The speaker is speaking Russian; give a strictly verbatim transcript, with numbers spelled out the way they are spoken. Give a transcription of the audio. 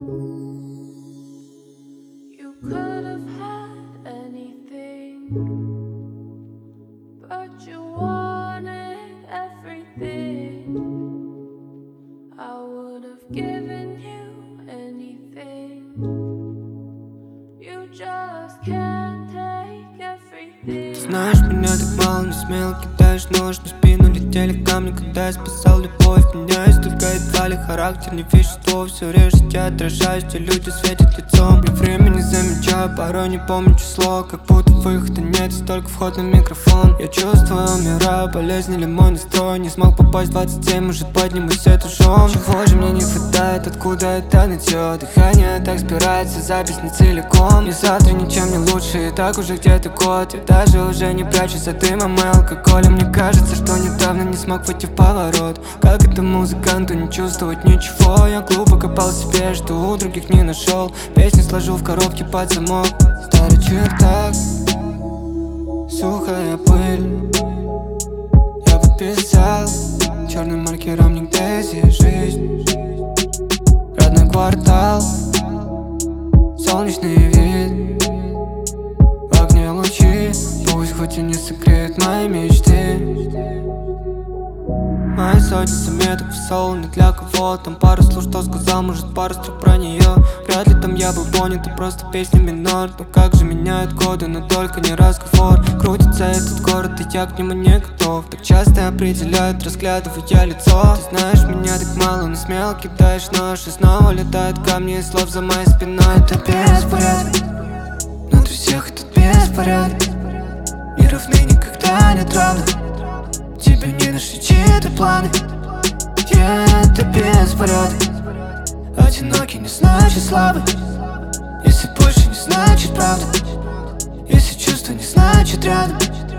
You could have had anything, but you wanted everything. I would have given you anything. You just can't take everything. Ты знаешь, меня так мало, но смело кидаешь нож. На спину летели камни, когда я спасал любовь. Меняюсь только едва ли характер, не вещество. Все реже я отражаюсь, те люди светят лицом. Я время не замечаю, порой не помню число. Как будто выхода нет, столько вход на микрофон. Я чувствую, умираю, болезнь или мой настрой. Не смог попасть в двадцать семь, может поднимусь этажом. Чего же мне не хватает, откуда это найдет? Дыхание так спирается, запись не целиком. И завтра ничем не лучше, и так уже где-то год. Я даже уже не прячусь за дымом и алкоголем. Мне кажется, что недавно не смог войти в поворот. Как это музыканту не чувствовать ничего? Я глупо копал себе, что у других не нашел. Песни сложу в коробке под замок. Старый чердак, сухая пыль. Я подписал черным маркером нигде здесь жизнь. Родной квартал, солнечный вид. В огне лучи, пусть хоть и не согреют мои мечты. Мои сотни заметок в соло не для кого. Там пару слов, что сказал, может пару строк про нее. Вряд ли там я был понят, а просто песня минор. Но как же меняют годы, но только не разговор. Крутится этот город, и я к нему не готов. Так часто определяют, разглядывая лицо. Ты знаешь, меня так мало, но смело кидаешь нож. И снова летают камни из слов за моей спиной. Это беспорядок, внутри всех этот беспорядок. Не равны никогда нет равных. Тебе не нашли чьи-то планы. Yeah, это беспорядок. Одинокий не значит слабый. Если больше не значит правда. Если чувство не значит рядом.